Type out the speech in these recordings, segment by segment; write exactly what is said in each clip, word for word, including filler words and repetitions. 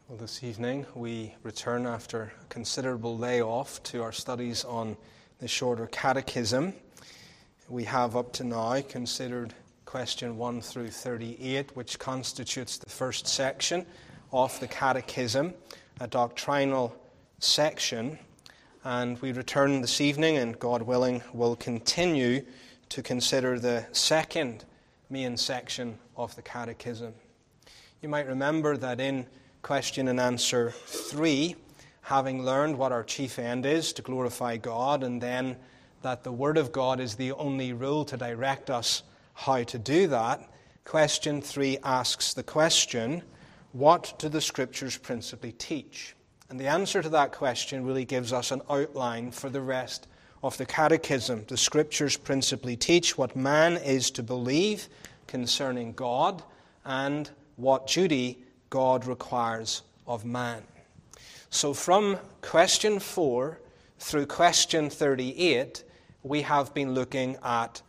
Well, this evening we return after a considerable layoff to our studies on the Shorter Catechism. We have up to now considered question one through thirty-eight, which constitutes the first section of the Catechism, a doctrinal section. And we return this evening, and God willing, will continue to consider the second main section of the Catechism. You might remember that in question and answer three, having learned what our chief end is, to glorify God, and then that the Word of God is the only rule to direct us how to do that, question three asks the question, what do the Scriptures principally teach? And the answer to that question really gives us an outline for the rest of the Catechism. The Scriptures principally teach what man is to believe concerning God and what duty God requires of man. So from question four through question thirty-eight, we have been looking at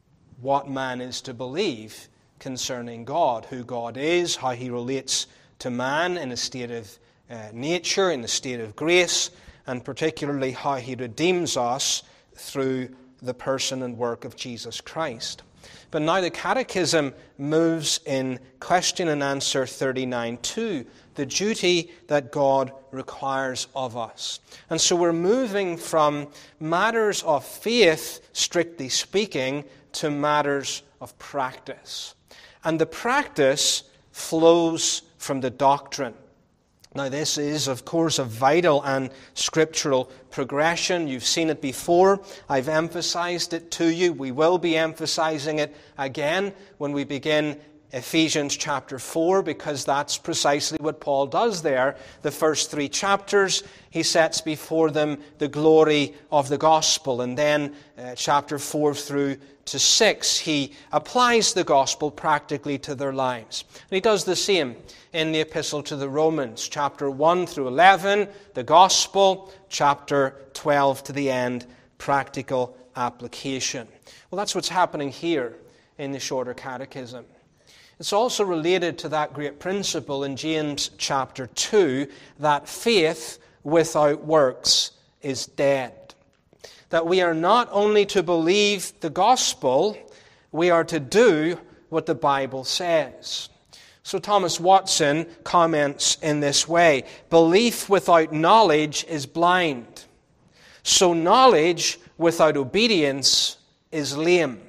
what man is to believe concerning God, who God is, how he relates to man in a state of uh, nature, in a state of grace, and particularly how he redeems us through the person and work of Jesus Christ. But now the Catechism moves in question and answer thirty-nine to the duty that God requires of us. And so we're moving from matters of faith, strictly speaking, to matters of practice. And the practice flows from the doctrine. Now this is, of course, a vital and scriptural progression. You've seen it before. I've emphasized it to you. We will be emphasizing it again when we begin Ephesians chapter four, because that's precisely what Paul does there. The first three chapters, he sets before them the glory of the gospel. And then uh, chapter four through to six, he applies the gospel practically to their lives. And he does the same in the epistle to the Romans, chapter one through eleven, the gospel, chapter twelve to the end, practical application. Well, that's what's happening here in the Shorter Catechism. It's also related to that great principle in James chapter two, that faith without works is dead. That we are not only to believe the gospel, we are to do what the Bible says. So Thomas Watson comments in this way, belief without knowledge is blind. So knowledge without obedience is lame.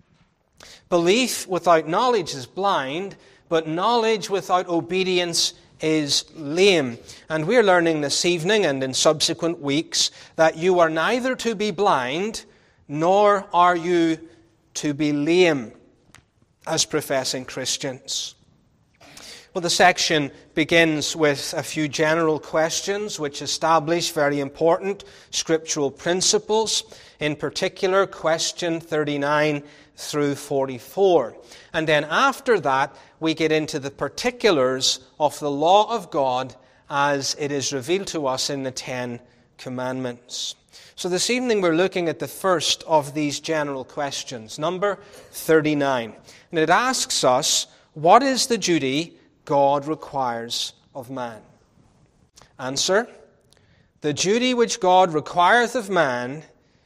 Belief without knowledge is blind, but knowledge without obedience is lame. And we're learning this evening and in subsequent weeks that you are neither to be blind, nor are you to be lame as professing Christians. Well, the section begins with a few general questions which establish very important scriptural principles, in particular question thirty-nine through forty-four. And then after that, we get into the particulars of the law of God as it is revealed to us in the Ten Commandments. So this evening we're looking at the first of these general questions, number thirty-nine. And it asks us, what is the duty God requires of man? Answer, the duty which God requireth of man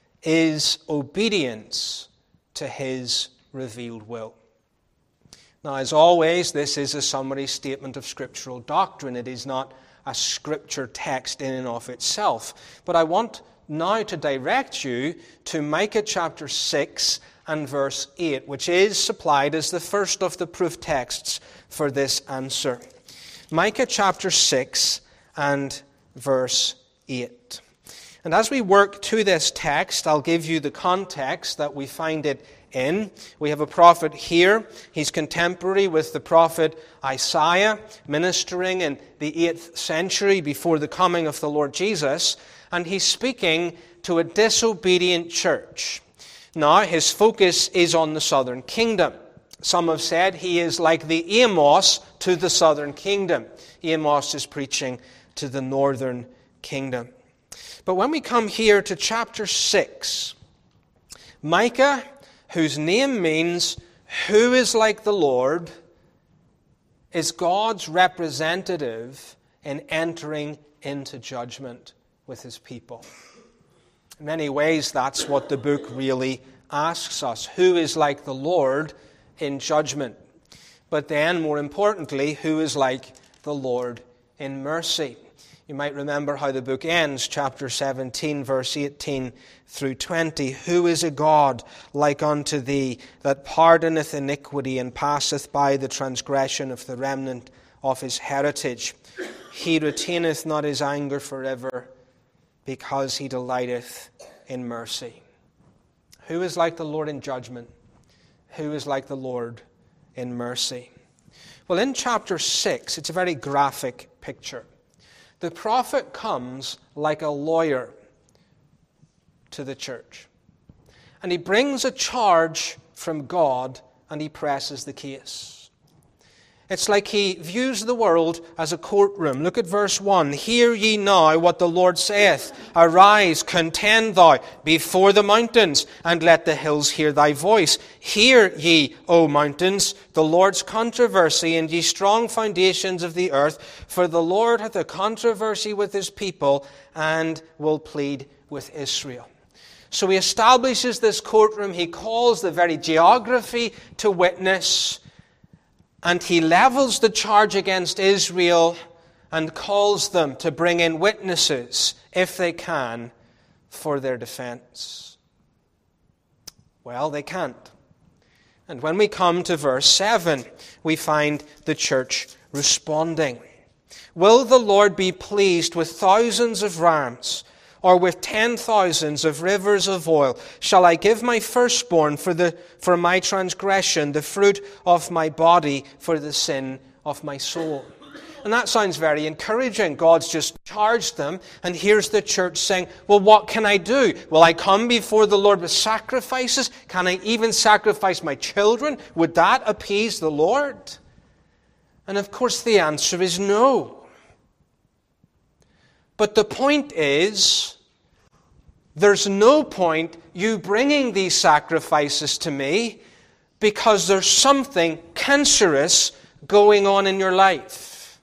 is obedience to his revealed will. Now, as always, this is a summary statement of scriptural doctrine. It is not a scripture text in and of itself. But I want now to direct you to Micah chapter six and verse eight, which is supplied as the first of the proof texts for this answer. Micah chapter six and verse eight. And as we work to this text, I'll give you the context that we find it in. We have a prophet here. He's contemporary with the prophet Isaiah, ministering in the eighth century before the coming of the Lord Jesus. And he's speaking to a disobedient church. Now, his focus is on the southern kingdom. Some have said he is like the Amos to the southern kingdom. Amos is preaching to the northern kingdom. But when we come here to chapter six, Micah, whose name means who is like the Lord, is God's representative in entering into judgment with his people. In many ways, that's what the book really asks us. Who is like the Lord in judgment? But then, more importantly, who is like the Lord in mercy? You might remember how the book ends, chapter seventeen, verse eighteen through twenty. Who is a God like unto thee, that pardoneth iniquity, and passeth by the transgression of the remnant of his heritage? He retaineth not his anger forever, because he delighteth in mercy. Who is like the Lord in judgment? Who is like the Lord in mercy? Well, in chapter six, it's a very graphic picture. The prophet comes like a lawyer to the church. And he brings a charge from God, and he presses the case. It's like he views the world as a courtroom. Look at verse one. Hear ye now what the Lord saith. Arise, contend thou before the mountains, and let the hills hear thy voice. Hear ye, O mountains, the Lord's controversy, and ye strong foundations of the earth. For the Lord hath a controversy with his people, and will plead with Israel. So he establishes this courtroom. He calls the very geography to witness. And he levels the charge against Israel and calls them to bring in witnesses, if they can, for their defense. Well, they can't. And when we come to verse seven, we find the church responding. Will the Lord be pleased with thousands of rams, or with ten thousands of rivers of oil? Shall I give my firstborn for the for my transgression, the fruit of my body for the sin of my soul? And that sounds very encouraging. God's just charged them, and here's the church saying, well, what can I do? Will I come before the Lord with sacrifices? Can I even sacrifice my children? Would that appease the Lord? And of course the answer is no. But the point is, there's no point you bringing these sacrifices to me, because there's something cancerous going on in your life.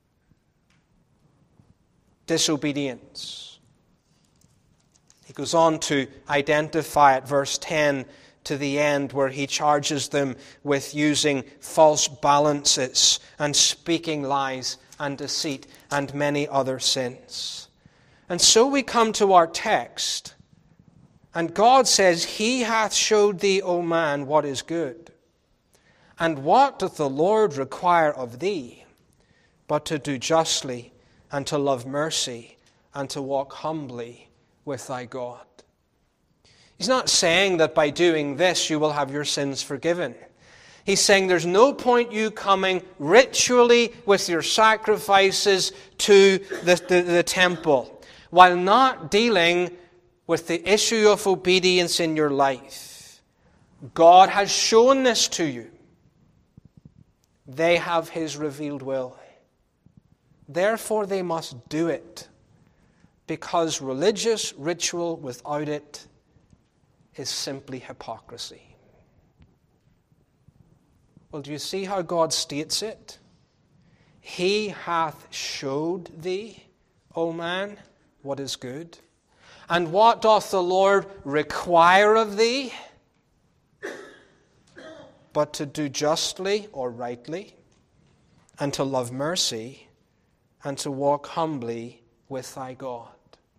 Disobedience. He goes on to identify at verse ten to the end, where he charges them with using false balances and speaking lies and deceit and many other sins. And so we come to our text, and God says, He hath showed thee, O man, what is good. And what doth the Lord require of thee, but to do justly, and to love mercy, and to walk humbly with thy God? He's not saying that by doing this you will have your sins forgiven. He's saying there's no point you coming ritually with your sacrifices to the, the, the temple, while not dealing with the issue of obedience in your life. God has shown this to you. They have His revealed will. Therefore they must do it, because religious ritual without it is simply hypocrisy. Well, do you see how God states it? He hath showed thee, O man, what is good. And what doth the Lord require of thee? But to do justly or rightly, and to love mercy, and to walk humbly with thy God.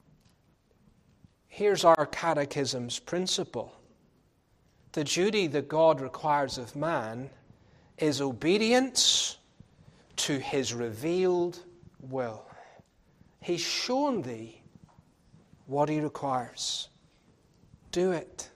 Here's our catechism's principle. The duty that God requires of man is obedience to His revealed will. He's shown thee what He requires. Do it.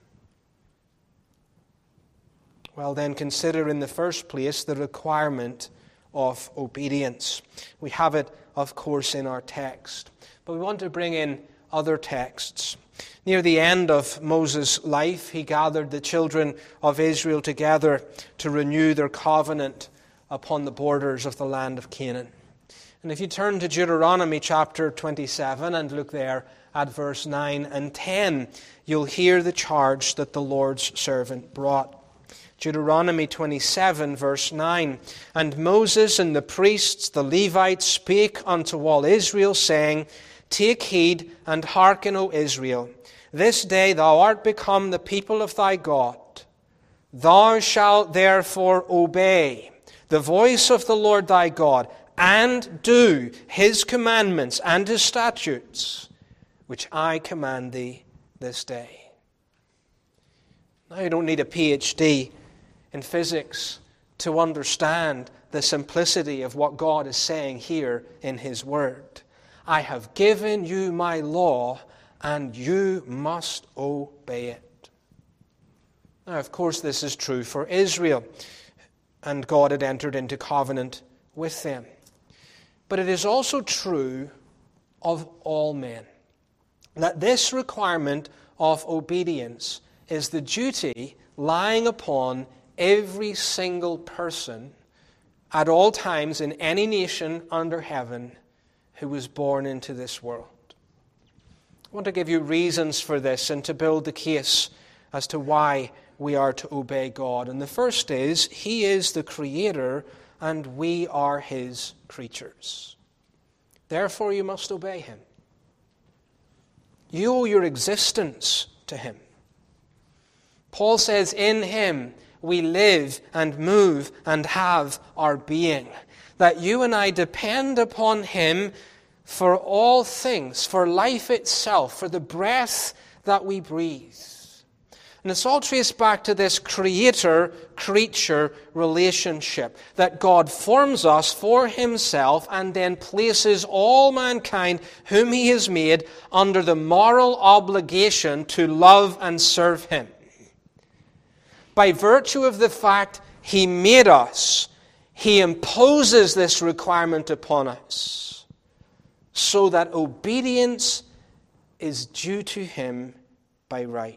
Well, then consider in the first place the requirement of obedience. We have it, of course, in our text, but we want to bring in other texts. Near the end of Moses' life, he gathered the children of Israel together to renew their covenant upon the borders of the land of Canaan. And if you turn to Deuteronomy chapter twenty-seven and look there at verse nine and ten, you'll hear the charge that the Lord's servant brought. Deuteronomy twenty-seven, verse nine. And Moses and the priests, the Levites, spake unto all Israel, saying, Take heed and hearken, O Israel. This day thou art become the people of thy God. Thou shalt therefore obey the voice of the Lord thy God, and do his commandments and his statutes, which I command thee this day. Now you don't need a P H D in physics to understand the simplicity of what God is saying here in his word. I have given you my law, and you must obey it. Now, of course, this is true for Israel, and God had entered into covenant with them. But it is also true of all men, that this requirement of obedience is the duty lying upon every single person at all times in any nation under heaven who was born into this world. I want to give you reasons for this and to build the case as to why we are to obey God. And the first is, he is the Creator and we are his creatures. Therefore you must obey him. You owe your existence to him. Paul says, in him we live and move and have our being. That you and I depend upon him for all things, for life itself, for the breath that we breathe. And it's all traced back to this creator-creature relationship, that God forms us for himself and then places all mankind whom he has made under the moral obligation to love and serve him. By virtue of the fact he made us, he imposes this requirement upon us so that obedience is due to him by right.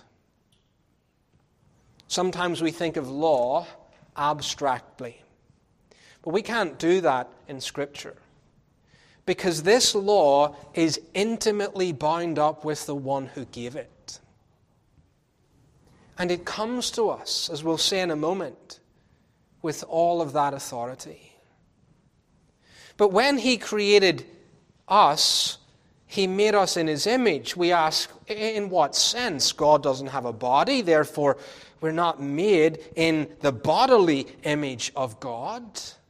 Sometimes we think of law abstractly, but we can't do that in Scripture because this law is intimately bound up with the one who gave it. And it comes to us, as we'll say in a moment, with all of that authority. But when he created us, he made us in his image. We ask, in what sense? God doesn't have a body, therefore we're not made in the bodily image of God.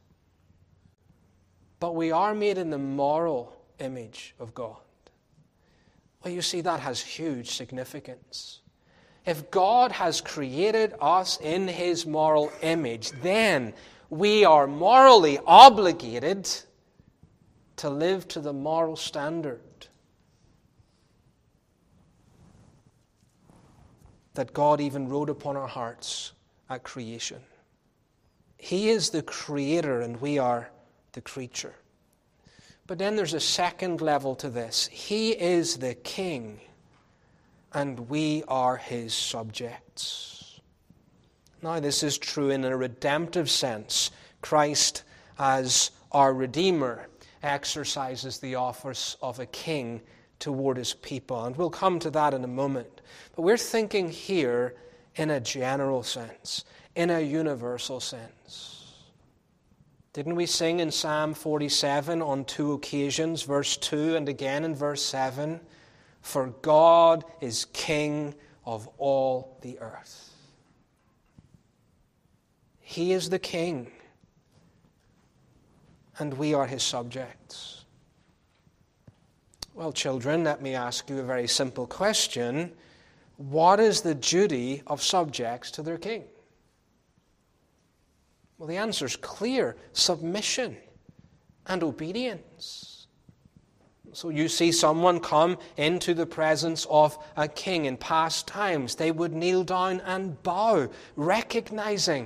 But we are made in the moral image of God. Well, you see, that has huge significance. If God has created us in his moral image, then we are morally obligated to live to the moral standard that God even wrote upon our hearts at creation. He is the creator and we are the creature. But then there's a second level to this. He is the king and we are his subjects. Now, this is true in a redemptive sense. Christ, as our Redeemer, exercises the office of a king toward his people. And we'll come to that in a moment. But we're thinking here in a general sense, in a universal sense. Didn't we sing in Psalm forty-seven on two occasions, verse two and again in verse seven? For God is King of all the earth. He is the King, and we are his subjects. Well, children, let me ask you a very simple question. What is the duty of subjects to their king? Well, the answer is clear. Submission and obedience. So you see someone come into the presence of a king in past times. They would kneel down and bow, recognizing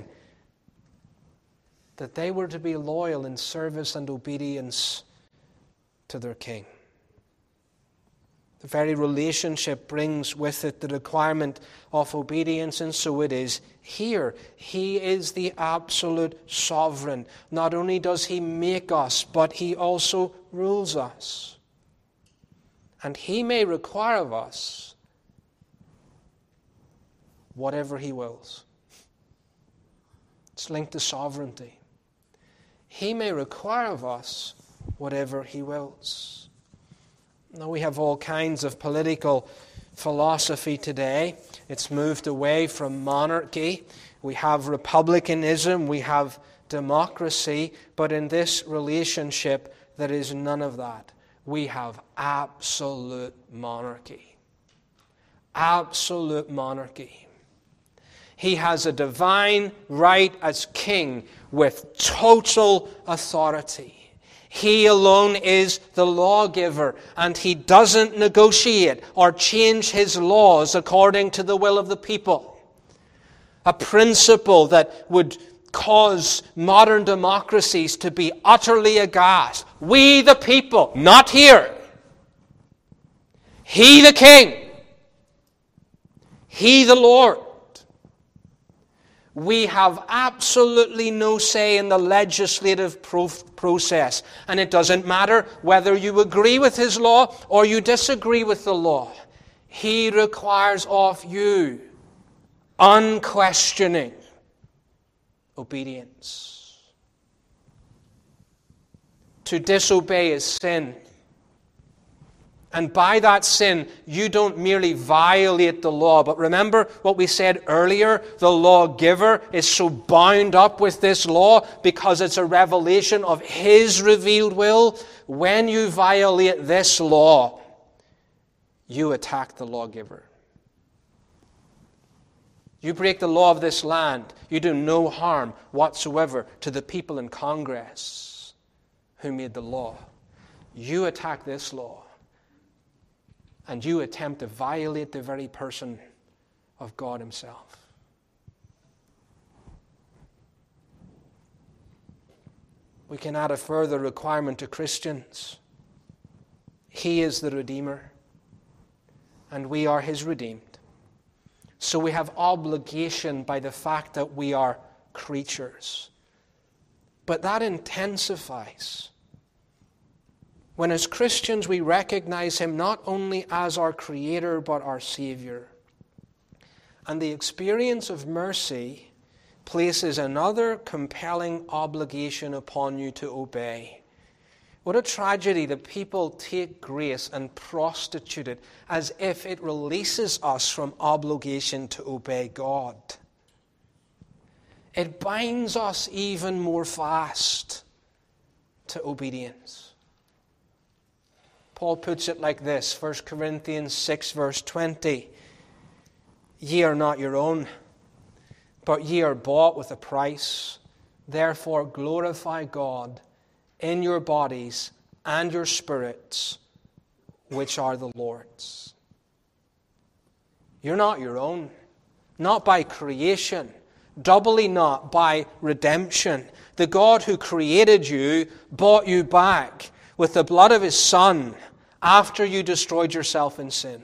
that they were to be loyal in service and obedience to their king. The very relationship brings with it the requirement of obedience, and so it is here. He is the absolute sovereign. Not only does he make us, but he also rules us. And he may require of us whatever he wills. It's linked to sovereignty. He may require of us whatever he wills. Now, we have all kinds of political philosophy today. It's moved away from monarchy. We have republicanism, we have democracy, but in this relationship, there is none of that. We have absolute monarchy. Absolute monarchy. He has a divine right as king with total authority. He alone is the lawgiver, and he doesn't negotiate or change his laws according to the will of the people. A principle that would cause modern democracies to be utterly aghast. We the people, not here. He the king. He the Lord. We have absolutely no say in the legislative pro- process. And it doesn't matter whether you agree with his law or you disagree with the law. He requires of you unquestioning obedience. To disobey is sin. And by that sin, you don't merely violate the law. But remember what we said earlier? The lawgiver is so bound up with this law because it's a revelation of his revealed will. When you violate this law, you attack the lawgiver. You break the law of this land, you do no harm whatsoever to the people in Congress who made the law. You attack this law, and you attempt to violate the very person of God himself. We can add a further requirement to Christians. He is the Redeemer, and we are his redeemed. So we have obligation by the fact that we are creatures. But that intensifies when as Christians we recognize him not only as our Creator but our Savior. And the experience of mercy places another compelling obligation upon you to obey. What a tragedy that people take grace and prostitute it as if it releases us from obligation to obey God. It binds us even more fast to obedience. Paul puts it like this, First Corinthians six verse twenty. Ye are not your own, but ye are bought with a price. Therefore glorify God in your bodies and your spirits, which are the Lord's. You're not your own, not by creation, doubly not by redemption. The God who created you bought you back with the blood of his Son after you destroyed yourself in sin.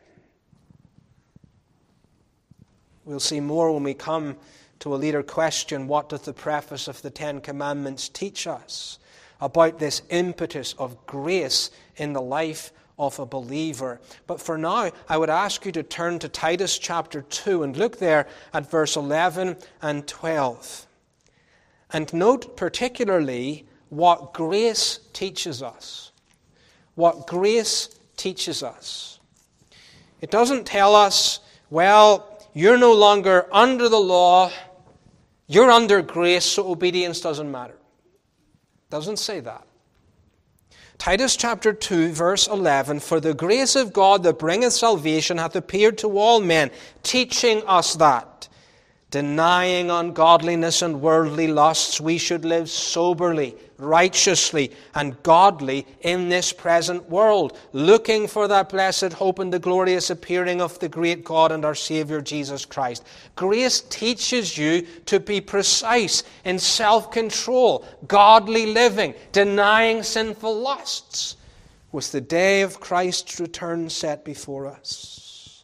We'll see more when we come to a later question, what doth the preface of the Ten Commandments teach us about this impetus of grace in the life of a believer? But for now, I would ask you to turn to Titus chapter two and look there at verse eleven and twelve. And note particularly what grace teaches us. What grace teaches us. It doesn't tell us, well, you're no longer under the law, you're under grace, so obedience doesn't matter. It doesn't say that. Titus chapter two, verse eleven, for the grace of God that bringeth salvation hath appeared to all men, teaching us that, denying ungodliness and worldly lusts, we should live soberly, righteously, and godly in this present world, looking for that blessed hope and the glorious appearing of the great God and our Savior Jesus Christ. Grace teaches you to be precise in self-control, godly living, denying sinful lusts, with the day of Christ's return set before us.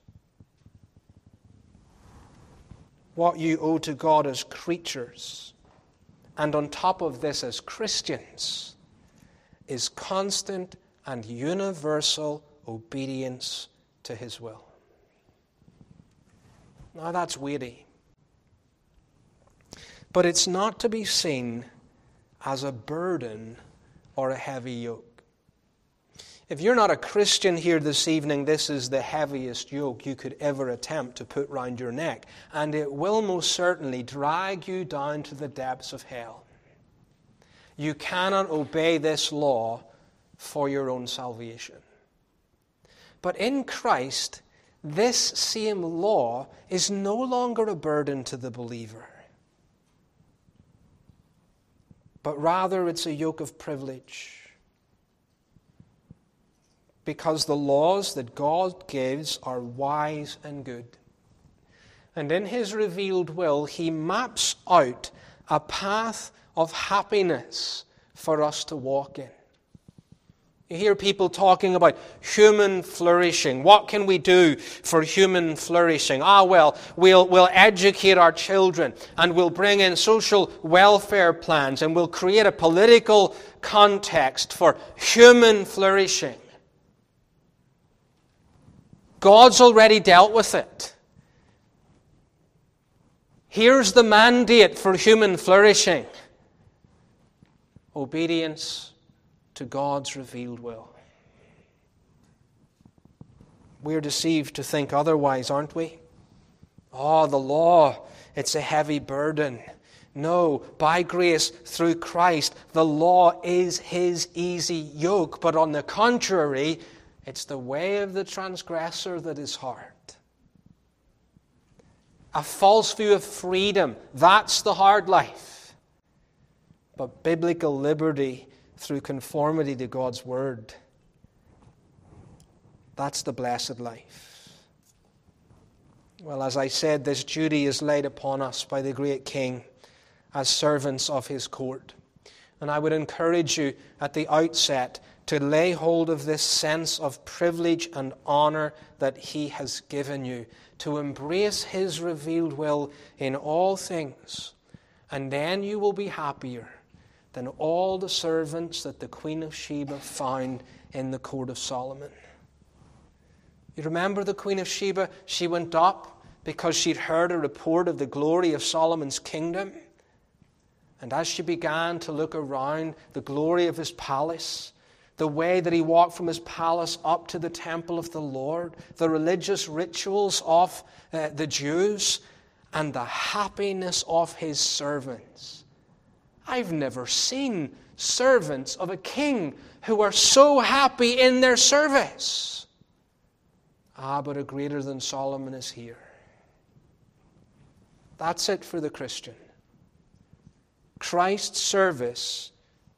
What you owe to God as creatures, and on top of this as Christians, is constant and universal obedience to his will. Now that's weighty. But it's not to be seen as a burden or a heavy yoke. If you're not a Christian here this evening, this is the heaviest yoke you could ever attempt to put round your neck. And it will most certainly drag you down to the depths of hell. You cannot obey this law for your own salvation. But in Christ, this same law is no longer a burden to the believer, but rather it's a yoke of privilege. Because the laws that God gives are wise and good. And in His revealed will, He maps out a path of happiness for us to walk in. You hear people talking about human flourishing. What can we do for human flourishing? Ah, well, we'll, we'll educate our children, and we'll bring in social welfare plans, and we'll create a political context for human flourishing. God's already dealt with it. Here's the mandate for human flourishing: obedience to God's revealed will. We're deceived to think otherwise, aren't we? Oh, the law, it's a heavy burden. No, by grace through Christ, the law is His easy yoke. But on the contrary, it's the way of the transgressor that is hard. A false view of freedom, that's the hard life. But biblical liberty through conformity to God's Word, that's the blessed life. Well, as I said, this duty is laid upon us by the great King as servants of His court. And I would encourage you at the outset to lay hold of this sense of privilege and honor that He has given you, to embrace His revealed will in all things, and then you will be happier than all the servants that the Queen of Sheba found in the court of Solomon. You remember the Queen of Sheba? She went up because she'd heard a report of the glory of Solomon's kingdom. And as she began to look around the glory of his palace, the way that he walked from his palace up to the temple of the Lord, the religious rituals of uh, the Jews, and the happiness of his servants. I've never seen servants of a king who are so happy in their service. Ah, but a greater than Solomon is here. That's it for the Christian. Christ's service,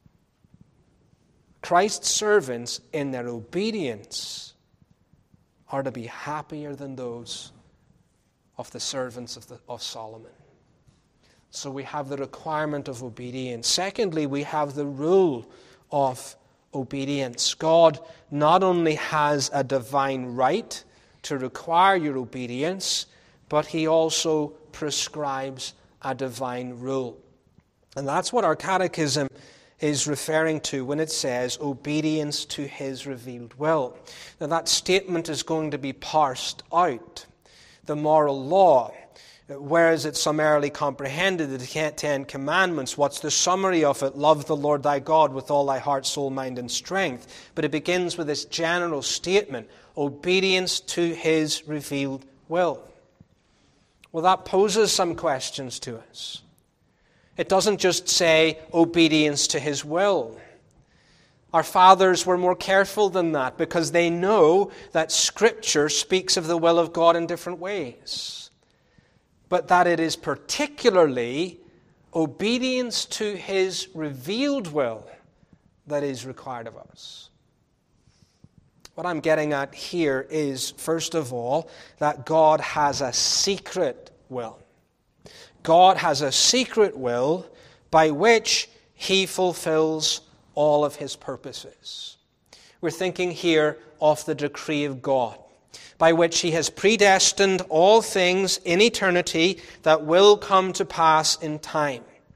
Christ's servants in their obedience are to be happier than those of the servants of, the, of Solomon. So we have the requirement of obedience. Secondly, we have the rule of obedience. God not only has a divine right to require your obedience, but He also prescribes a divine rule. And that's what our catechism is referring to when it says obedience to His revealed will. Now that statement is going to be parsed out. The moral law, where is it summarily comprehended? The Ten Commandments. What's the summary of it? Love the Lord thy God with all thy heart, soul, mind, and strength. But it begins with this general statement: obedience to His revealed will. Well, that poses some questions to us. It doesn't just say obedience to His will. Our fathers were more careful than that because they know that Scripture speaks of the will of God in different ways. But that it is particularly obedience to His revealed will that is required of us. What I'm getting at here is, first of all, that God has a secret will. God has a secret will by which He fulfills all of His purposes. We're thinking here of the decree of God, by which He has predestined all things in eternity that will come to pass in time.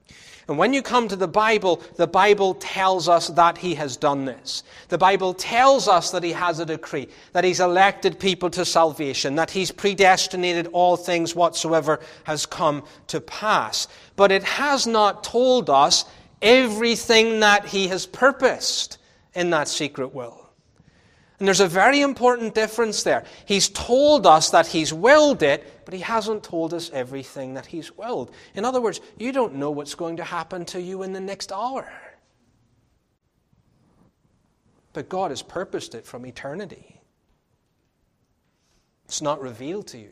And when you come to the Bible, the Bible tells us that he has done this. The Bible tells us that he has a decree, that he's elected people to salvation, that he's predestinated all things whatsoever has come to pass. But it has not told us everything that he has purposed in that secret will. And there's a very important difference there. He's told us that he's willed it, but he hasn't told us everything that he's willed. In other words, you don't know what's going to happen to you in the next hour. But God has purposed it from eternity. It's not revealed to you.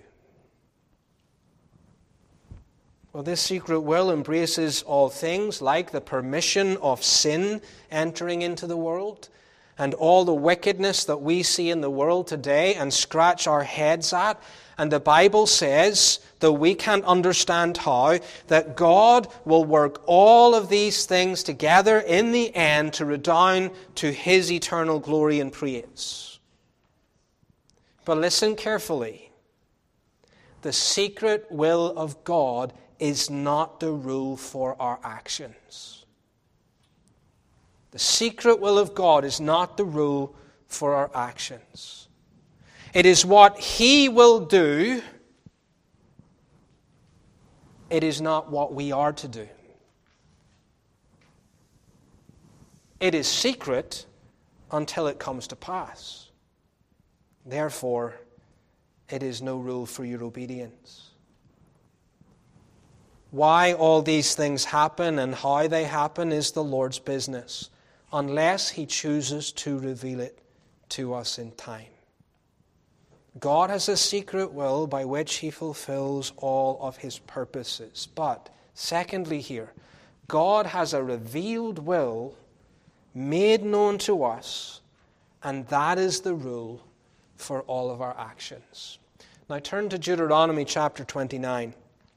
Well, this secret will embraces all things like the permission of sin entering into the world, and all the wickedness that we see in the world today and scratch our heads at. And the Bible says, though we can't understand how, that God will work all of these things together in the end to redound to his eternal glory and praise. But listen carefully. The secret will of God is not the rule for our actions. The secret will of God is not the rule for our actions. It is what he will do. It is not what we are to do. It is secret until it comes to pass. Therefore, it is no rule for your obedience. Why all these things happen and how they happen is the Lord's business, unless he chooses to reveal it to us in time. God has a secret will by which he fulfills all of his purposes. But, secondly here, God has a revealed will made known to us, and that is the rule for all of our actions. Now turn to Deuteronomy chapter twenty-nine.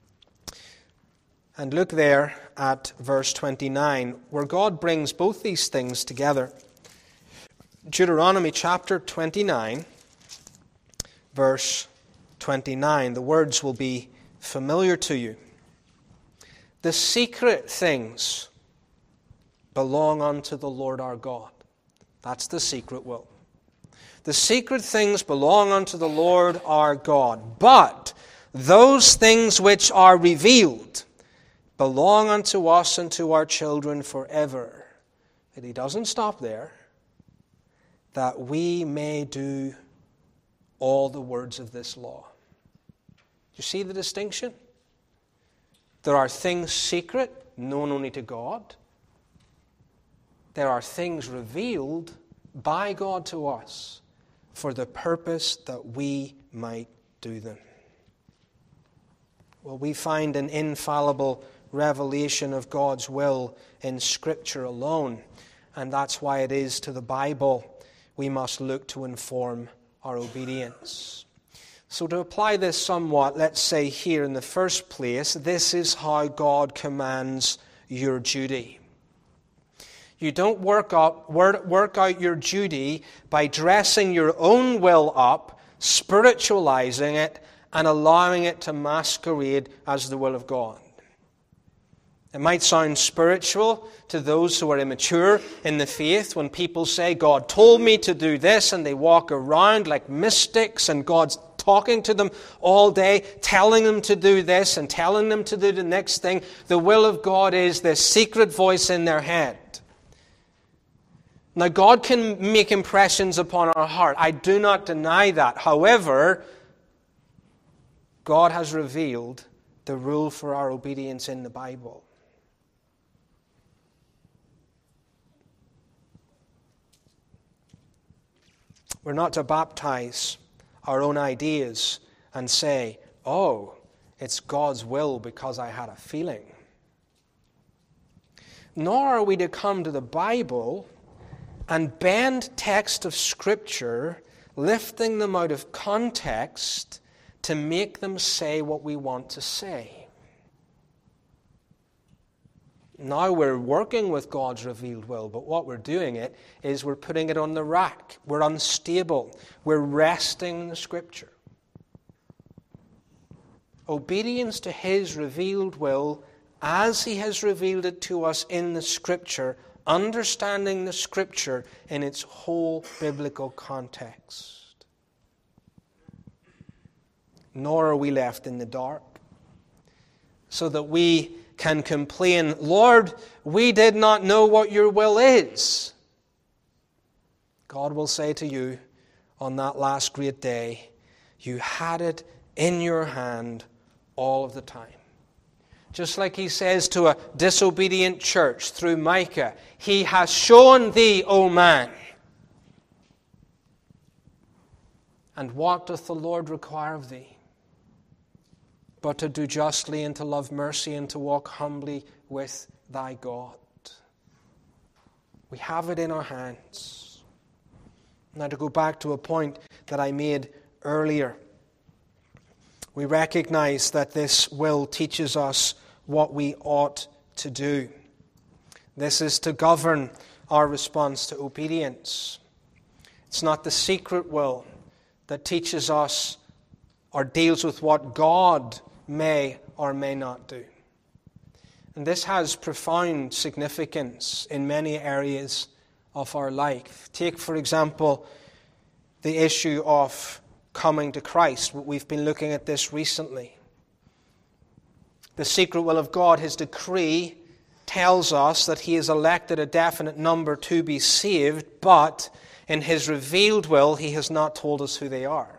And look there at verse twenty-nine, where God brings both these things together. Deuteronomy chapter twenty-nine, verse twenty-nine. The words will be familiar to you. The secret things belong unto the Lord our God. That's the secret will. The secret things belong unto the Lord our God. But those things which are revealed belong unto us and to our children forever. And he doesn't stop there. That we may do all the words of this law. You see the distinction? There are things secret, known only to God. There are things revealed by God to us for the purpose that we might do them. Well, we find an infallible revelation of God's will in Scripture alone, and that's why it is to the Bible we must look to inform our obedience. So to apply this somewhat, let's say here in the first place, this is how God commands your duty. You don't work up, work out your duty by dressing your own will up, spiritualizing it, and allowing it to masquerade as the will of God. It might sound spiritual to those who are immature in the faith when people say, God told me to do this, and they walk around like mystics and God's talking to them all day, telling them to do this and telling them to do the next thing. The will of God is this secret voice in their head. Now, God can make impressions upon our heart. I do not deny that. However, God has revealed the rule for our obedience in the Bible. We're not to baptize our own ideas and say, oh, it's God's will because I had a feeling. Nor are we to come to the Bible and bend text of Scripture, lifting them out of context to make them say what we want to say. Now we're working with God's revealed will, but what we're doing it is we're putting it on the rack. We're unstable. We're resting in the Scripture. Obedience to His revealed will as He has revealed it to us in the Scripture, understanding the Scripture in its whole biblical context. Nor are we left in the dark, so that we can complain, Lord, we did not know what your will is. God will say to you on that last great day, you had it in your hand all of the time. Just like He says to a disobedient church through Micah, He has shown thee, O man. And what doth the Lord require of thee? But to do justly and to love mercy and to walk humbly with thy God. We have it in our hands. Now, to go back to a point that I made earlier, we recognize that this will teaches us what we ought to do. This is to govern our response to obedience. It's not the secret will that teaches us or deals with what God may or may not do. And this has profound significance in many areas of our life. Take, for example, the issue of coming to Christ. We've been looking at this recently. The secret will of God, His decree, tells us that He has elected a definite number to be saved, but in His revealed will, He has not told us who they are.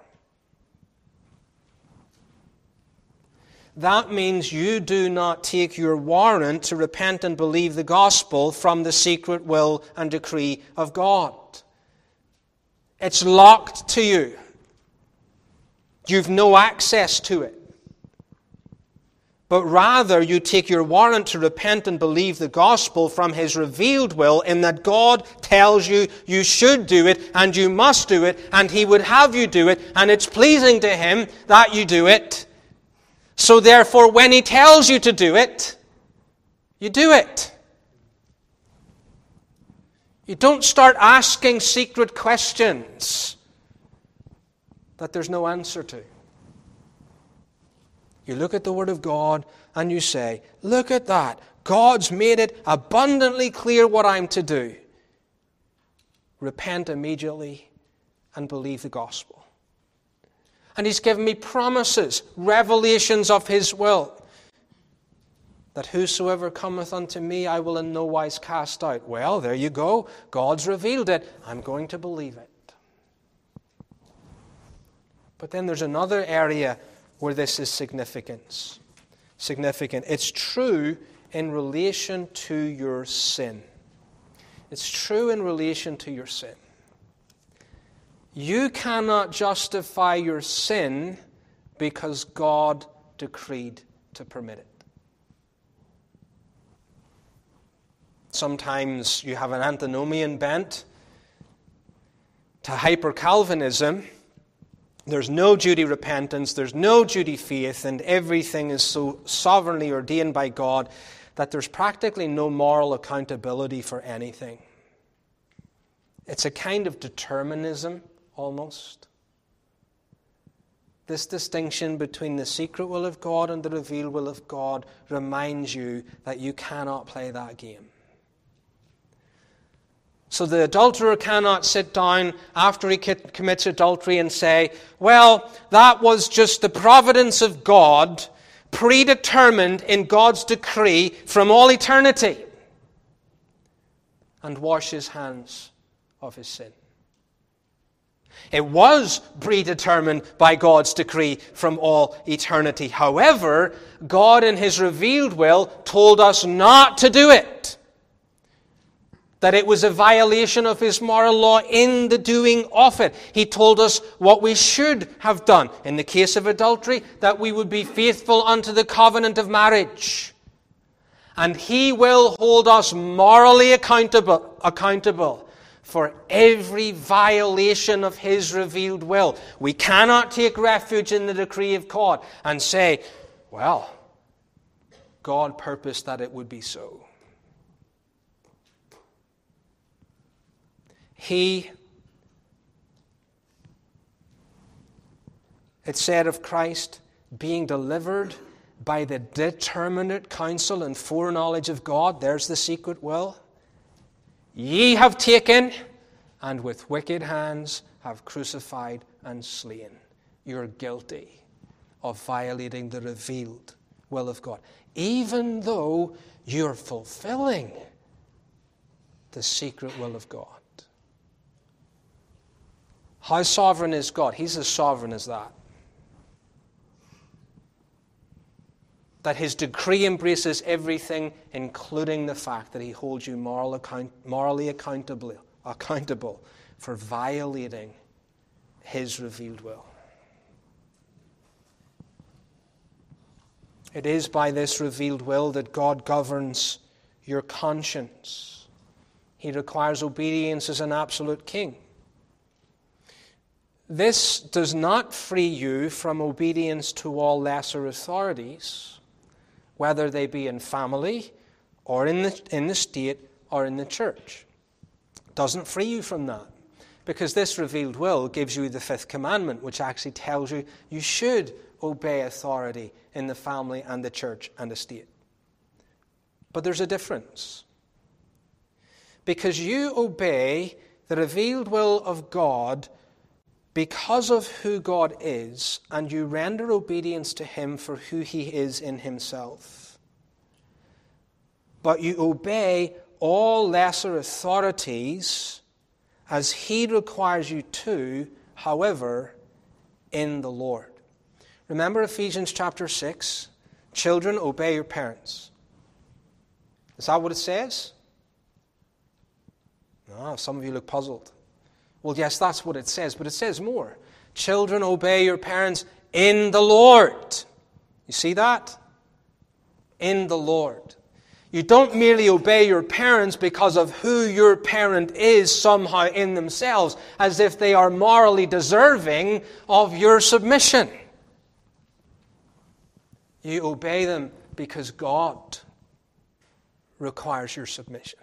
That means you do not take your warrant to repent and believe the gospel from the secret will and decree of God. It's locked to you. You've no access to it. But rather, you take your warrant to repent and believe the gospel from His revealed will, in that God tells you you should do it and you must do it and He would have you do it and it's pleasing to Him that you do it. So therefore, when He tells you to do it, you do it. You don't start asking secret questions that there's no answer to. You look at the Word of God and you say, look at that. God's made it abundantly clear what I'm to do. Repent immediately and believe the gospel. And He's given me promises, revelations of His will. That whosoever cometh unto me, I will in no wise cast out. Well, there you go. God's revealed it. I'm going to believe it. But then there's another area where this is significant. Significant. It's true in relation to your sin. It's true in relation to your sin. You cannot justify your sin because God decreed to permit it. Sometimes you have an antinomian bent to hyper-Calvinism. There's no duty repentance, there's no duty faith, and everything is so sovereignly ordained by God that there's practically no moral accountability for anything. It's a kind of determinism, almost. This distinction between the secret will of God and the revealed will of God reminds you that you cannot play that game. So the adulterer cannot sit down after he commits adultery and say, well, that was just the providence of God, predetermined in God's decree from all eternity, and wash his hands of his sin. It was predetermined by God's decree from all eternity. However, God in His revealed will told us not to do it. That it was a violation of His moral law in the doing of it. He told us what we should have done. In the case of adultery, that we would be faithful unto the covenant of marriage. And He will hold us morally accountable, accountable for every violation of His revealed will. We cannot take refuge in the decree of God and say, well, God purposed that it would be so. He, it said of Christ, being delivered by the determinate counsel and foreknowledge of God, there's the secret will, ye have taken, and with wicked hands have crucified and slain. You're guilty of violating the revealed will of God, even though you're fulfilling the secret will of God. How sovereign is God? He's as sovereign as that. That his decree embraces everything, including the fact that he holds you moral account, morally accountable, accountable for violating his revealed will. It is by this revealed will that God governs your conscience. He requires obedience as an absolute king. This does not free you from obedience to all lesser authorities, whether they be in family or in the, in the state or in the church. It doesn't free you from that, because this revealed will gives you the fifth commandment, which actually tells you you should obey authority in the family and the church and the state. But there's a difference. Because you obey the revealed will of God because of who God is, and you render obedience to him for who he is in himself. But you obey all lesser authorities as he requires you to, however, in the Lord. Remember Ephesians chapter six? Children, obey your parents. Is that what it says? No, some of you look puzzled. Well, yes, that's what it says, but it says more. Children, obey your parents in the Lord. You see that? In the Lord. You don't merely obey your parents because of who your parent is somehow in themselves, as if they are morally deserving of your submission. You obey them because God requires your submission.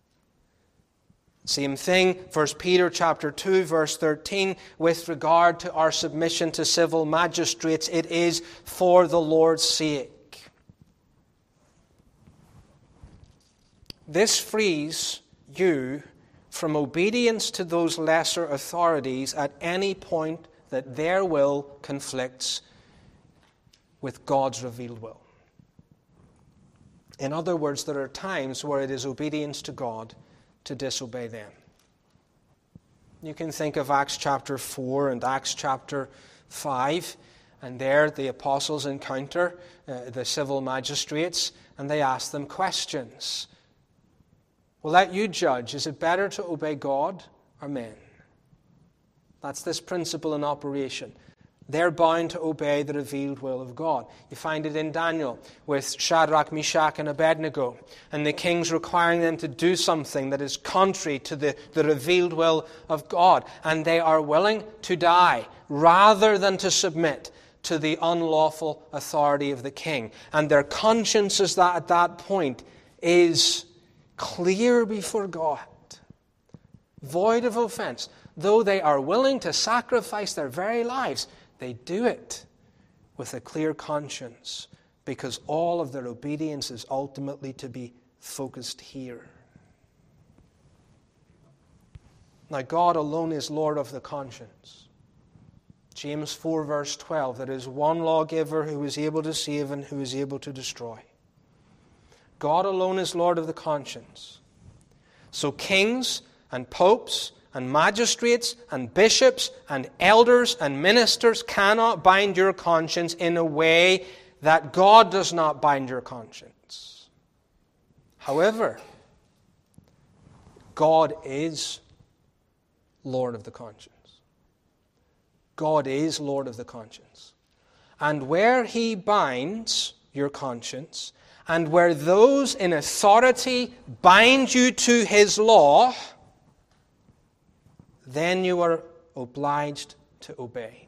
Same thing, First Peter chapter two, verse thirteen, with regard to our submission to civil magistrates, it is for the Lord's sake. This frees you from obedience to those lesser authorities at any point that their will conflicts with God's revealed will. In other words, there are times where it is obedience to God to disobey them. You can think of Acts chapter four and Acts chapter five, and there the apostles encounter uh, the civil magistrates, and they ask them questions. Well, let you judge. Is it better to obey God or men? That's this principle in operation. They're bound to obey the revealed will of God. You find it in Daniel with Shadrach, Meshach, and Abednego, and the king's requiring them to do something that is contrary to the, the revealed will of God. And they are willing to die rather than to submit to the unlawful authority of the king. And their consciences that at that point is clear before God, void of offense. Though they are willing to sacrifice their very lives, they do it with a clear conscience, because all of their obedience is ultimately to be focused here. Now, God alone is Lord of the conscience. James four, verse twelve, there is one lawgiver who is able to save and who is able to destroy. God alone is Lord of the conscience. So kings and popes and magistrates and bishops and elders and ministers cannot bind your conscience in a way that God does not bind your conscience. However, God is Lord of the conscience. God is Lord of the conscience. And where He binds your conscience, and where those in authority bind you to His law, then you are obliged to obey.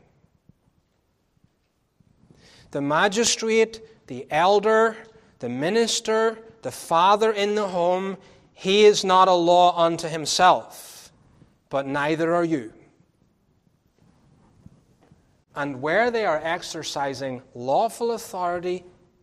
The magistrate, the elder, the minister, the father in the home, he is not a law unto himself, but neither are you. And where they are exercising lawful authority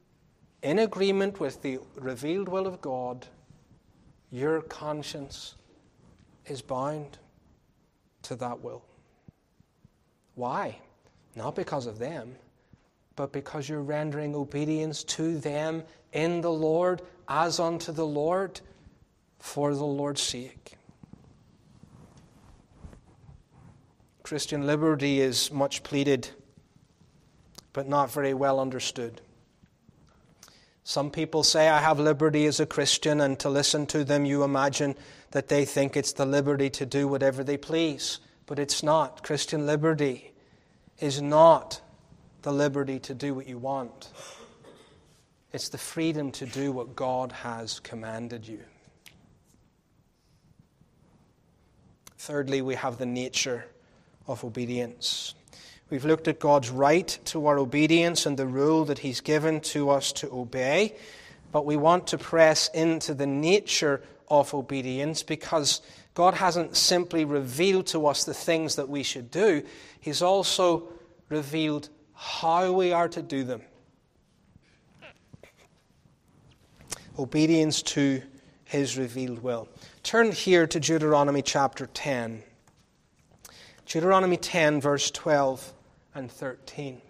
in agreement with the revealed will of God, your conscience is bound to that will. Why? Not because of them, but because you're rendering obedience to them in the Lord, as unto the Lord, for the Lord's sake. Christian liberty is much pleaded, but not very well understood. Some people say, I have liberty as a Christian, and to listen to them, you imagine that they think it's the liberty to do whatever they please. But it's not. Christian liberty is not the liberty to do what you want. It's the freedom to do what God has commanded you. Thirdly, we have the nature of obedience. We've looked at God's right to our obedience and the rule that He's given to us to obey. But we want to press into the nature of obedience, because God hasn't simply revealed to us the things that we should do. He's also revealed how we are to do them. Obedience to His revealed will. Turn here to Deuteronomy chapter ten. Deuteronomy ten, verse twelve and thirteen.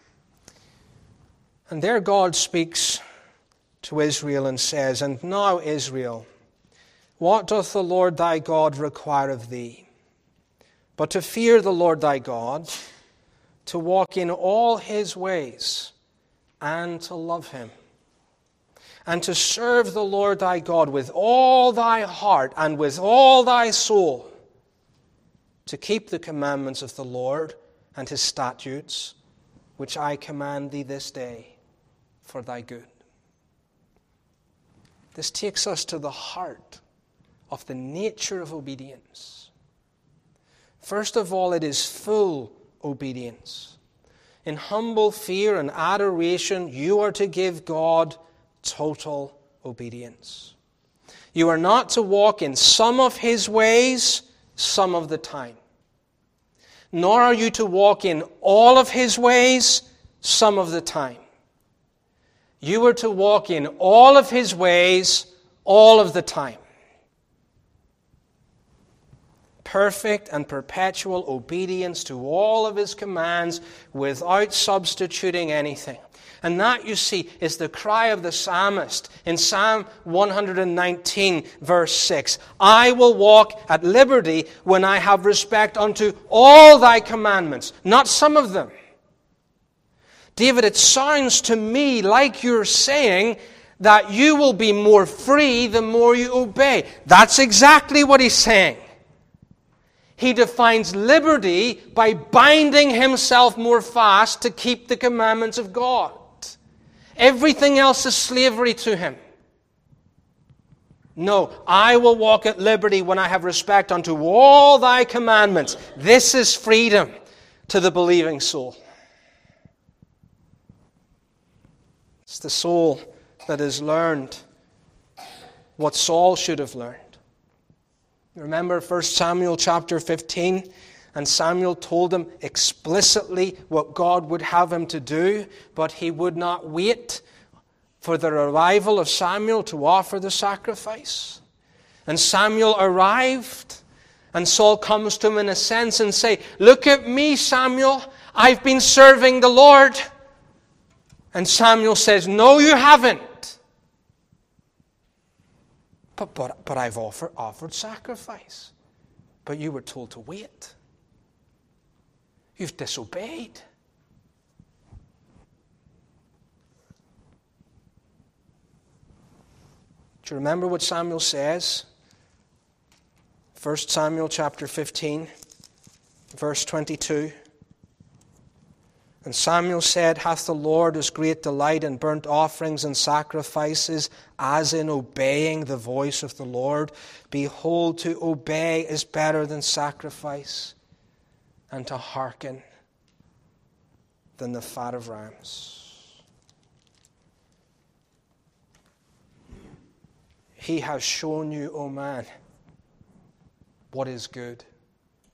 And there God speaks to Israel and says, And now, Israel, what doth the Lord thy God require of thee? But to fear the Lord thy God, to walk in all His ways, and to love Him, and to serve the Lord thy God with all thy heart and with all thy soul, to keep the commandments of the Lord and His statutes, which I command thee this day for thy good. This takes us to the heart of the nature of obedience. First of all, it is full obedience. In humble fear and adoration, you are to give God total obedience. You are not to walk in some of His ways, some of the time. Nor are you to walk in all of His ways, some of the time. You are to walk in all of His ways, all of the time. Perfect and perpetual obedience to all of His commands without substituting anything. And that, you see, is the cry of the psalmist in Psalm one nineteen, verse six. I will walk at liberty when I have respect unto all thy commandments, not some of them. David, it sounds to me like you're saying that you will be more free the more you obey. That's exactly what he's saying. He defines liberty by binding himself more fast to keep the commandments of God. Everything else is slavery to him. No, I will walk at liberty when I have respect unto all thy commandments. This is freedom to the believing soul. It's the soul that has learned what Saul should have learned. Remember First Samuel chapter fifteen? And Samuel told him explicitly what God would have him to do, but he would not wait for the arrival of Samuel to offer the sacrifice. And Samuel arrived, and Saul comes to him in a sense and say, look at me, Samuel, I've been serving the Lord. And Samuel says, no, you haven't. But, but, but I've offer, offered sacrifice. But you were told to wait. You've disobeyed. Do you remember what Samuel says? First Samuel chapter fifteen, verse twenty-two. And Samuel said, hath the Lord as great delight in burnt offerings and sacrifices as in obeying the voice of the Lord? Behold, to obey is better than sacrifice, and to hearken than the fat of rams. He has shown you, O man, what is good,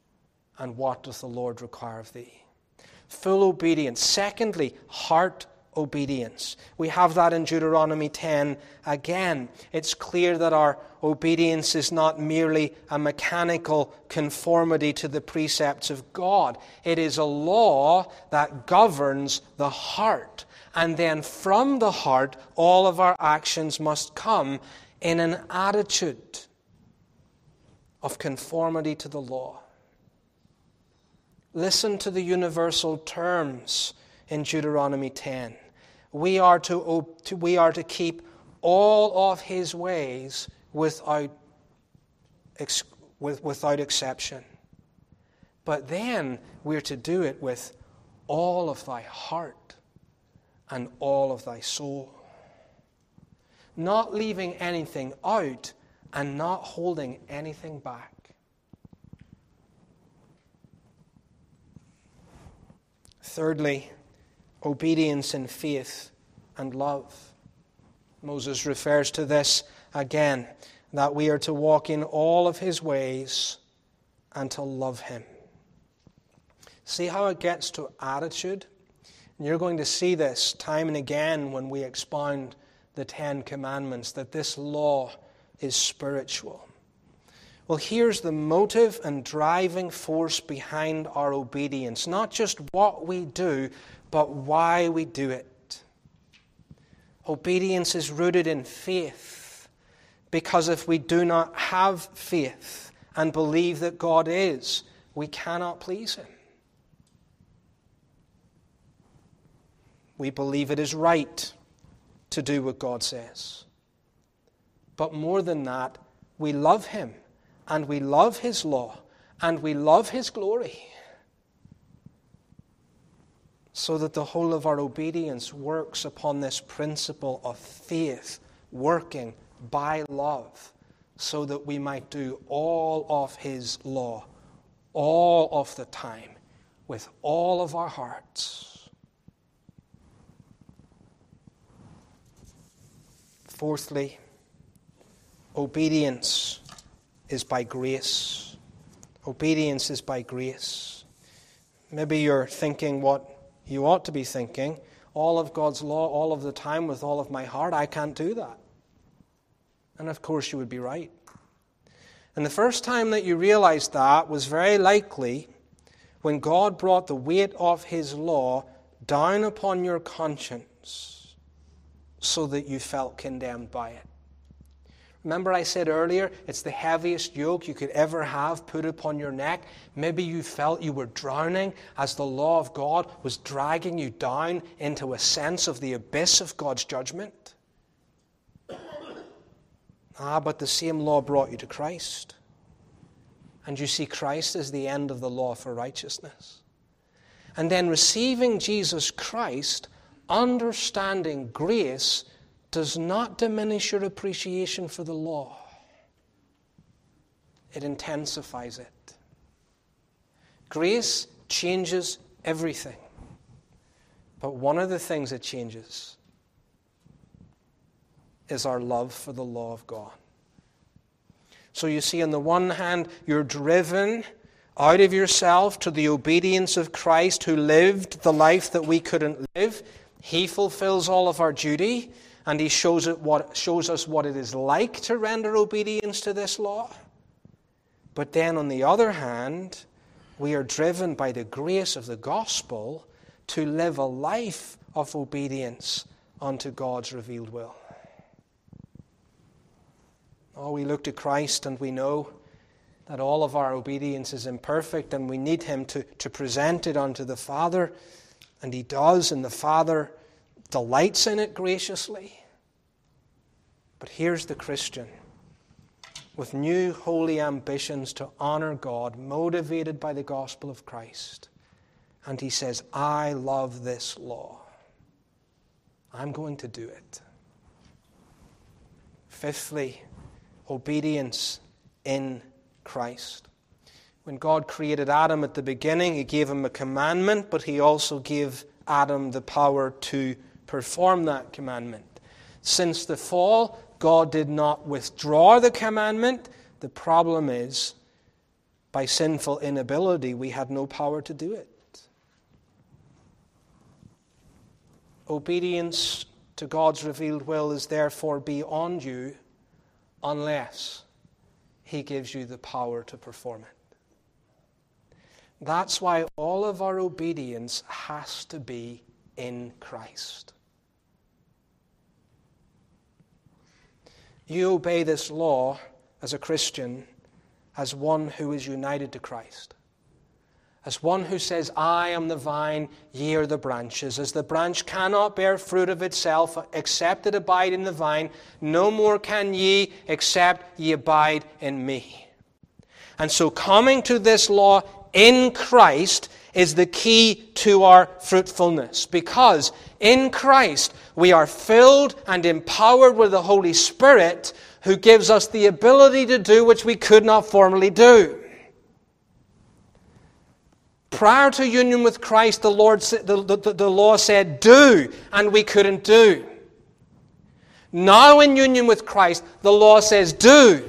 and what doth the Lord require of thee. Full obedience. Secondly, heart obedience. We have that in Deuteronomy ten again. It's clear that our obedience is not merely a mechanical conformity to the precepts of God. It is a law that governs the heart. And then from the heart, all of our actions must come in an attitude of conformity to the law. Listen to the universal terms in Deuteronomy ten. We are to, we are to keep all of His ways without, without exception. But then we're to do it with all of thy heart and all of thy soul. Not leaving anything out and not holding anything back. Thirdly, obedience in faith and love. Moses refers to this again, that we are to walk in all of His ways and to love Him. See how it gets to attitude? And you're going to see this time and again when we expound the Ten Commandments, that this law is spiritual. Well, here's the motive and driving force behind our obedience. Not just what we do, but why we do it. Obedience is rooted in faith, because if we do not have faith and believe that God is, we cannot please Him. We believe it is right to do what God says. But more than that, we love Him, and we love His law, and we love His glory, so that the whole of our obedience works upon this principle of faith, working by love, so that we might do all of His law, all of the time, with all of our hearts. Fourthly, obedience is by grace. Obedience is by grace. Maybe you're thinking what you ought to be thinking. All of God's law, all of the time, with all of my heart, I can't do that. And of course you would be right. And the first time that you realized that was very likely when God brought the weight of His law down upon your conscience, so that you felt condemned by it. Remember I said earlier, it's the heaviest yoke you could ever have put upon your neck. Maybe you felt you were drowning as the law of God was dragging you down into a sense of the abyss of God's judgment. Ah, but the same law brought you to Christ. And you see Christ as the end of the law for righteousness. And then receiving Jesus Christ, understanding grace, does not diminish your appreciation for the law. It intensifies it. Grace changes everything. But one of the things it changes is our love for the law of God. So you see, on the one hand, you're driven out of yourself to the obedience of Christ, who lived the life that we couldn't live. He fulfills all of our duty, and He shows it what shows us what it is like to render obedience to this law. But then on the other hand, we are driven by the grace of the gospel to live a life of obedience unto God's revealed will. Oh, we look to Christ and we know that all of our obedience is imperfect, and we need Him to, to present it unto the Father. And He does, and the Father delights in it graciously. But here's the Christian, with new holy ambitions to honor God, motivated by the gospel of Christ. And he says, I love this law. I'm going to do it. Fifthly, obedience in Christ. When God created Adam at the beginning, He gave him a commandment, but He also gave Adam the power to perform that commandment. Since the fall, God did not withdraw the commandment. The problem is, by sinful inability, we had no power to do it. obedience to God's revealed will is therefore beyond you unless He gives you the power to perform it. That's why all of our obedience has to be in Christ. You obey this law as a Christian as one who is united to Christ. As one who says, I am the vine, ye are the branches. As the branch cannot bear fruit of itself, except it abide in the vine, no more can ye, except ye abide in me. And so coming to this law in Christ is the key to our fruitfulness. Because in Christ we are filled and empowered with the Holy Spirit, who gives us the ability to do which we could not formerly do. Prior to union with Christ, the, Lord, the, the, the law said, do, and we couldn't do. Now in union with Christ, the law says, do.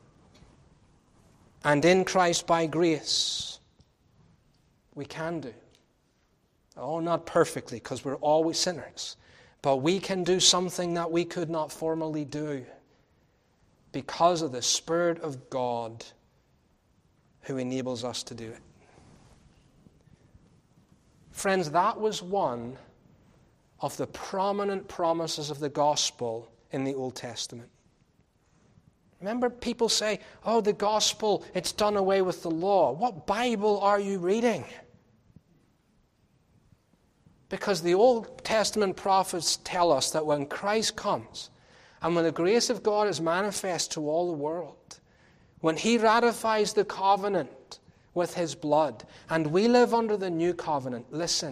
And in Christ, by grace, we can do. Oh, not perfectly, because we're always sinners. But we can do something that we could not formerly do because of the Spirit of God who enables us to do it. Friends, that was one of the prominent promises of the gospel in the Old Testament. Remember, people say, oh, the gospel, it's done away with the law. What Bible are you reading? Because the Old Testament prophets tell us that when Christ comes, and when the grace of God is manifest to all the world, when He ratifies the covenant with His blood, and we live under the new covenant, listen,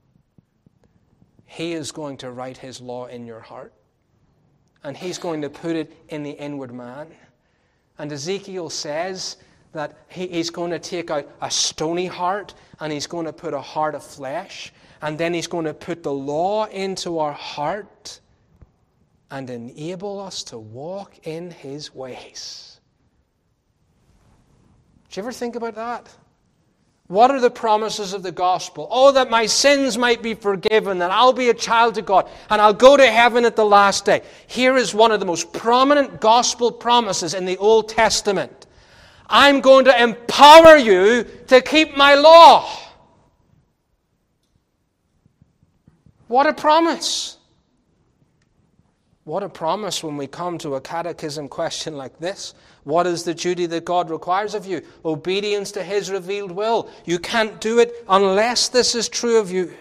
He is going to write His law in your heart, and He's going to put it in the inward man. And Ezekiel says that he, He's going to take out a stony heart, and He's going to put a heart of flesh, and then He's going to put the law into our heart and enable us to walk in His ways. Did you ever think about that? What are the promises of the gospel? Oh, that my sins might be forgiven, that I'll be a child of God, and I'll go to heaven at the last day. Here is one of the most prominent gospel promises in the Old Testament. I'm going to empower you to keep my law. What a promise. What a promise when we come to a catechism question like this. What is the duty that God requires of you? Obedience to His revealed will. You can't do it unless this is true of you.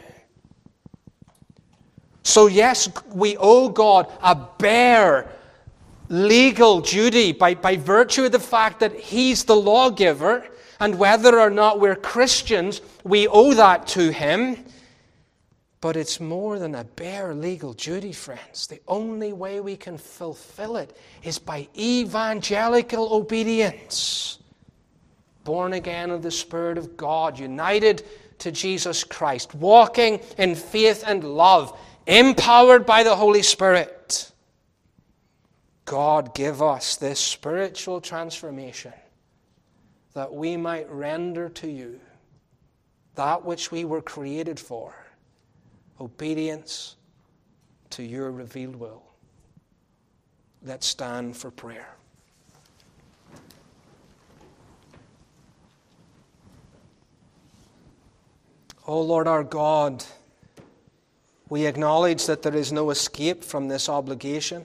So yes, we owe God a bare legal duty by, by virtue of the fact that He's the lawgiver, and whether or not we're Christians, we owe that to Him. But it's more than a bare legal duty, friends. The only way we can fulfill it is by evangelical obedience. Born again of the Spirit of God, united to Jesus Christ, walking in faith and love, empowered by the Holy Spirit. God, give us this spiritual transformation that we might render to you that which we were created for. Obedience to your revealed will. Let's stand for prayer. O Lord our God, we acknowledge that there is no escape from this obligation.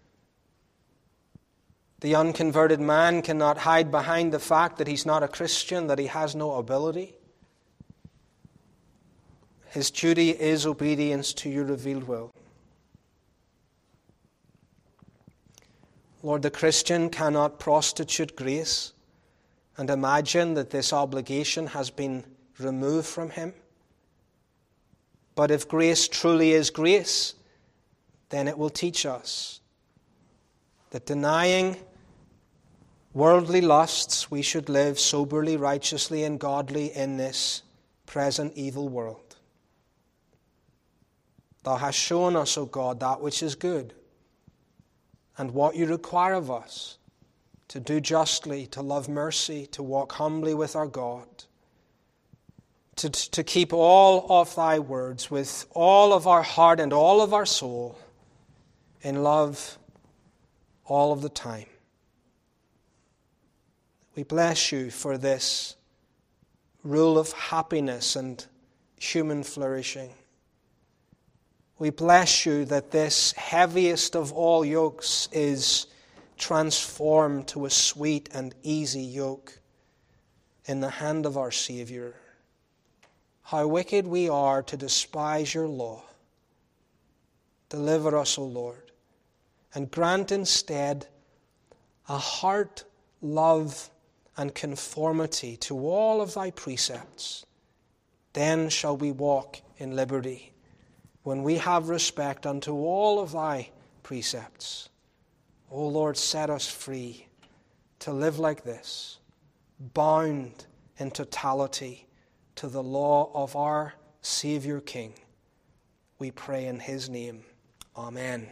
The unconverted man cannot hide behind the fact that he's not a Christian, that he has no ability. His duty is obedience to your revealed will. Lord, the Christian cannot prostitute grace and imagine that this obligation has been removed from him. But if grace truly is grace, then it will teach us that denying worldly lusts, we should live soberly, righteously, and godly in this present evil world. Thou hast shown us, O God, that which is good, and what you require of us, to do justly, to love mercy, to walk humbly with our God. to, to keep all of thy words with all of our heart and all of our soul in love all of the time. We bless you for this rule of happiness and human flourishing. We bless you that this heaviest of all yokes is transformed to a sweet and easy yoke in the hand of our Savior. How wicked we are to despise your law. Deliver us, O Lord, and grant instead a heart, love, and conformity to all of thy precepts. Then shall we walk in liberty, when we have respect unto all of thy precepts. O Lord, set us free to live like this, bound in totality to the law of our Savior King. We pray in his name. Amen.